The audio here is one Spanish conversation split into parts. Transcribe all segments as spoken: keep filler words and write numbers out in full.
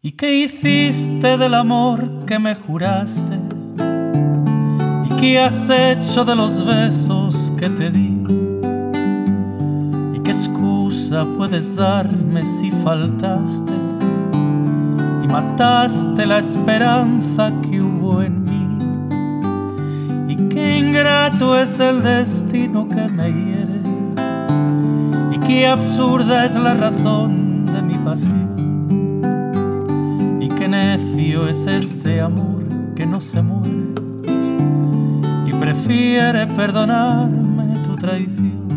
¿Y qué hiciste del amor que me juraste? ¿Y qué has hecho de los besos que te di? ¿Y qué excusa puedes darme si faltaste y mataste la esperanza que hubo en mí? ¿Y qué ingrato es el destino que me hiere? ¿Y qué absurda es la razón de mi pasión? Qué necio es este amor que no se muere y prefiere perdonarme tu traición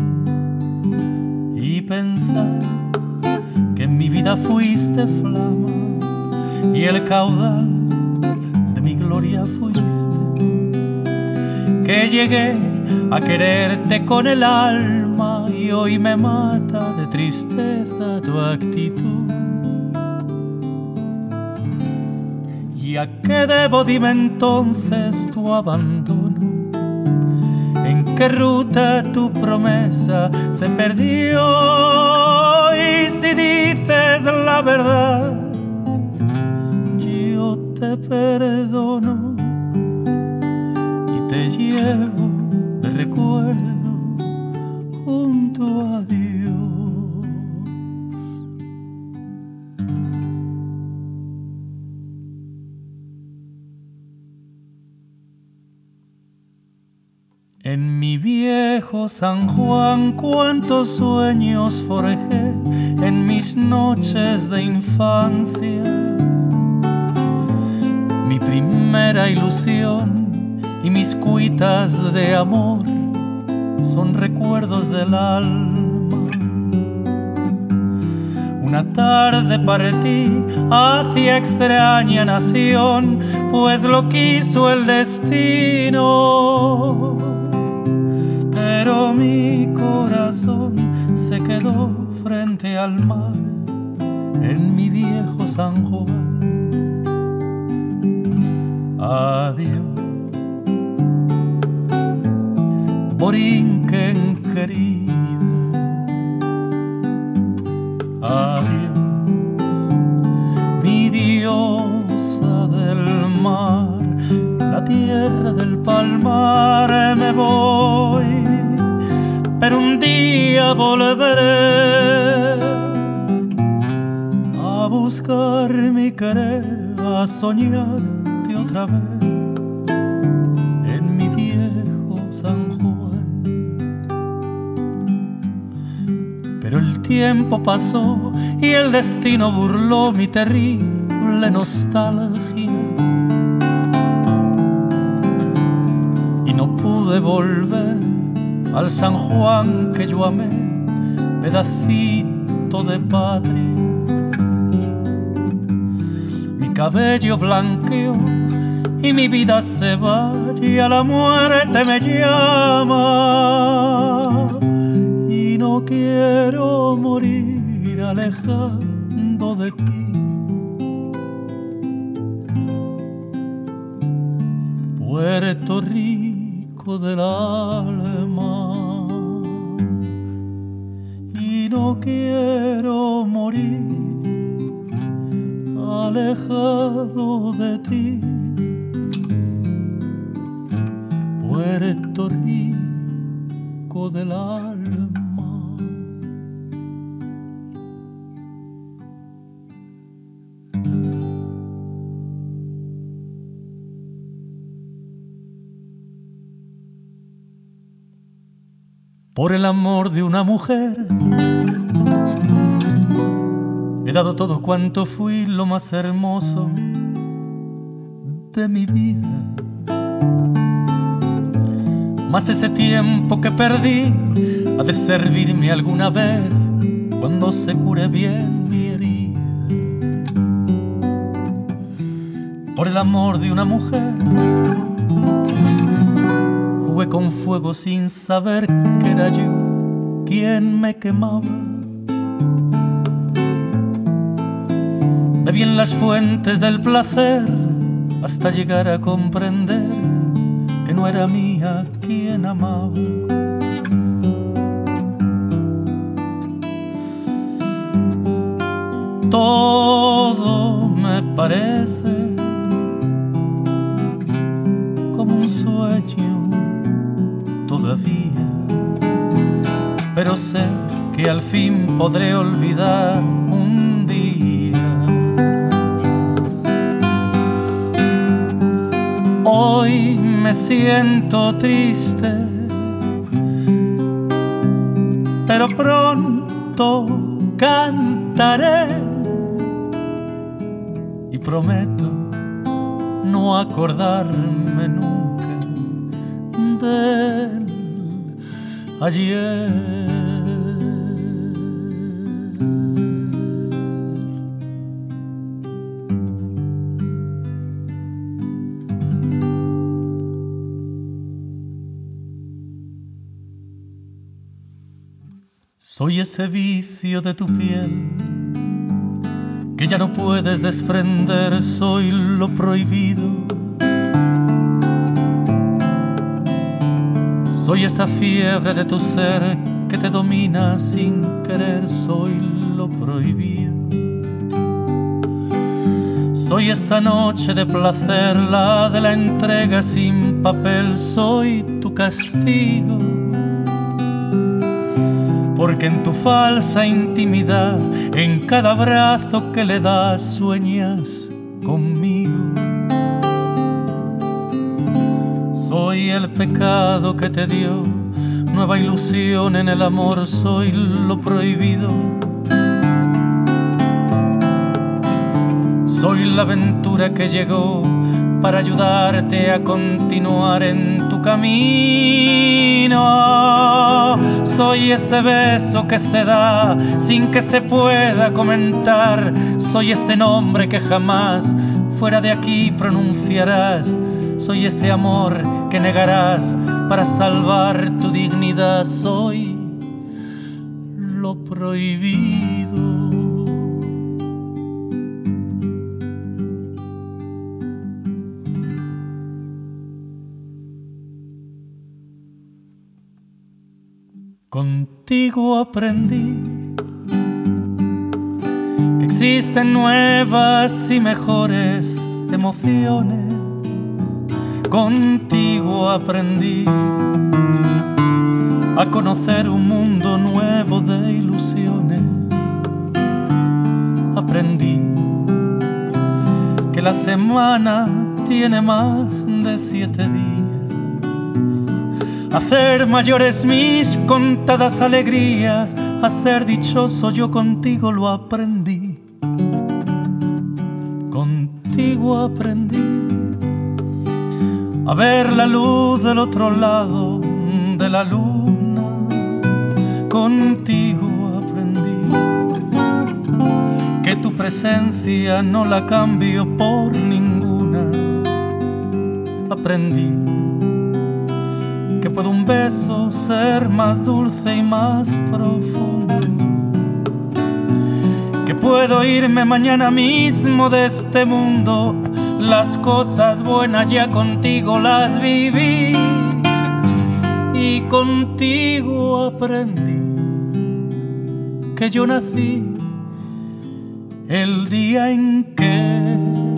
y pensar que en mi vida fuiste flama y el caudal de mi gloria fuiste tú, que llegué a quererte con el alma y hoy me mata de tristeza tu actitud. ¿Y a qué debo, dime entonces, tu abandono? ¿En qué ruta tu promesa se perdió? Y si dices la verdad, yo te perdono y te llevo de recuerdo junto a Dios. En mi viejo San Juan, cuántos sueños forjé en mis noches de infancia. Mi primera ilusión y mis cuitas de amor son recuerdos del alma. Una tarde partí hacia extraña nación, pues lo quiso el destino. Pero mi corazón se quedó frente al mar en mi viejo San Juan. Adiós, Borinquen querida. Adiós, mi diosa del mar, la tierra del palmar. Me voy, pero un día volveré a buscar mi querer, a soñarte otra vez en mi viejo San Juan. Pero el tiempo pasó y el destino burló mi terrible nostalgia y no pude volver al San Juan que yo amé, pedacito de patria. Mi cabello blanqueó y mi vida se va y a la muerte me llama. Y no quiero morir alejando de ti. Puerto Rico del alma. Y no quiero morir alejado de ti. Puerto Rico del alma. Por el amor de una mujer he dado todo cuanto fui, lo más hermoso de mi vida. Mas ese tiempo que perdí ha de servirme alguna vez cuando se cure bien mi herida. Por el amor de una mujer jugué con fuego sin saber que era yo quien me quemaba. Bebí en las fuentes del placer hasta llegar a comprender que no era mía quien amaba. Todo me parece como un sueño todavía, pero sé que al fin podré olvidar un día. Hoy me siento triste, pero pronto cantaré y prometo no acordarme nunca del ayer. Soy ese vicio de tu piel que ya no puedes desprender, soy lo prohibido. Soy esa fiebre de tu ser que te domina sin querer, soy lo prohibido. Soy esa noche de placer, la de la entrega sin papel, soy tu castigo. Porque en tu falsa intimidad, en cada abrazo que le das, sueñas conmigo. Soy el pecado que te dio nueva ilusión en el amor, soy lo prohibido. Soy la aventura que llegó para ayudarte a continuar en tu camino. Soy ese beso que se da sin que se pueda comentar. Soy ese nombre que jamás fuera de aquí pronunciarás. Soy ese amor que negarás para salvar tu dignidad. Soy lo prohibido. Contigo aprendí que existen nuevas y mejores emociones. Contigo aprendí a conocer un mundo nuevo de ilusiones. Aprendí que la semana tiene más de siete días. Hacer mayores mis contadas alegrías, a ser dichoso yo contigo lo aprendí. Contigo aprendí a ver la luz del otro lado de la luna. Contigo aprendí que tu presencia no la cambio por ninguna. Aprendí que puede un beso ser más dulce y más profundo, que puedo irme mañana mismo de este mundo. Las cosas buenas ya contigo las viví y contigo aprendí que yo nací el día en que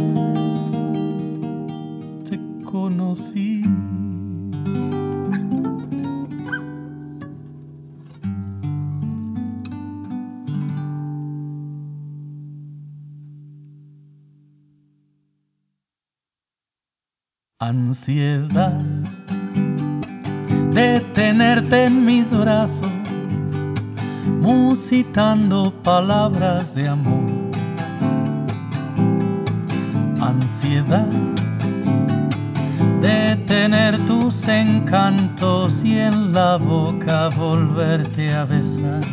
te conocí. Ansiedad de tenerte en mis brazos, musitando palabras de amor. Ansiedad de tener tus encantos y en la boca volverte a besar.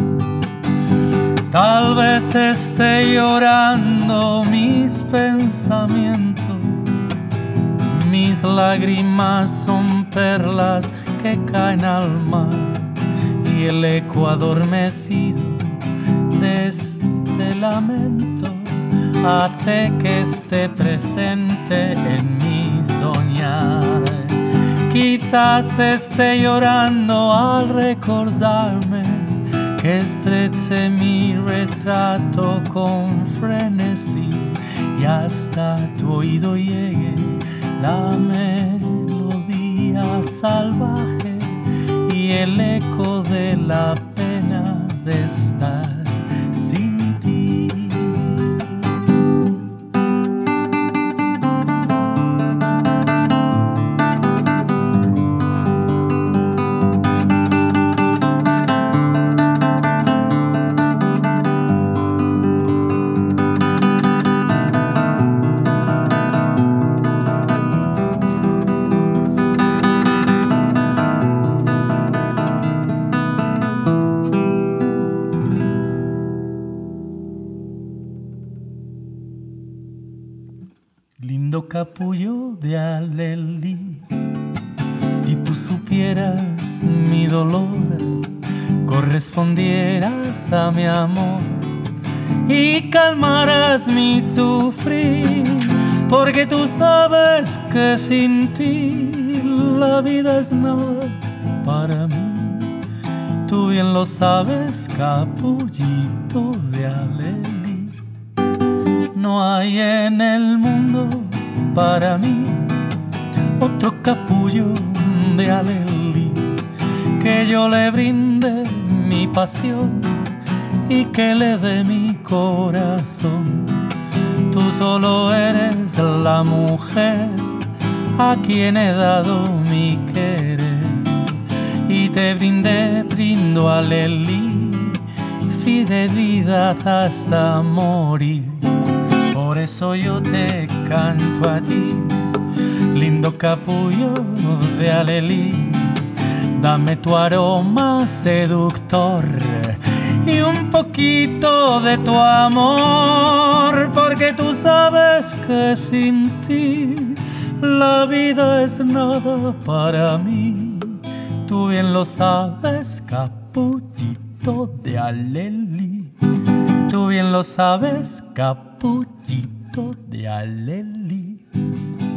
Tal vez esté llorando mis pensamientos, mis lágrimas son perlas que caen al mar y el eco adormecido de este lamento hace que esté presente en mi soñar. Quizás esté llorando al recordarme que estreché mi retrato con frenesí y hasta tu oído llegue la melodía salvaje y el eco de la pena de estar sin ti. Lindo capullo de alelí, si tú supieras mi dolor, correspondieras a mi amor y calmaras mi sufrir, porque tú sabes que sin ti la vida es nada para mí. Tú bien lo sabes, capullito de alelí. No hay en el mundo para mí otro capullo de alelí que yo le brinde mi pasión y que le dé mi corazón. Tú solo eres la mujer a quien he dado mi querer y te brindé, brindo alelí, fidelidad hasta morir. Por eso yo te canto a ti, lindo capullo de alelí. Dame tu aroma seductor y un poquito de tu amor, porque tú sabes que sin ti la vida es nada para mí. Tú bien lo sabes, capullito de alelí. Tú bien lo sabes, capullito de alelí.